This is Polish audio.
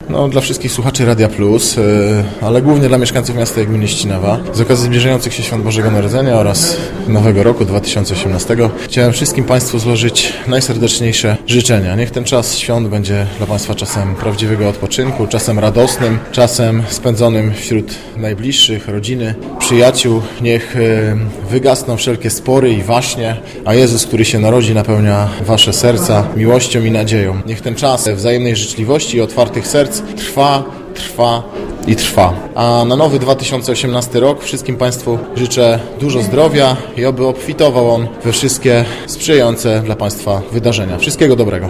Dla wszystkich słuchaczy Radia Plus, ale głównie dla mieszkańców miasta i gminy Ścinawa. Z okazji zbliżających się świąt Bożego Narodzenia oraz Nowego Roku 2018 chciałem wszystkim Państwu złożyć najserdeczniejsze życzenia. Niech ten czas świąt będzie dla Państwa czasem prawdziwego odpoczynku, czasem radosnym, czasem spędzonym wśród najbliższych, rodziny, przyjaciół. Niech wygasną wszelkie spory i waśnie, a Jezus, który się narodzi, napełnia Wasze serca miłością i nadzieją. Niech ten czas wzajemnej życzliwości i otwartych serc trwa i trwa. A na nowy 2018 rok wszystkim Państwu życzę dużo zdrowia i oby obfitował on we wszystkie sprzyjające dla Państwa wydarzenia. Wszystkiego dobrego.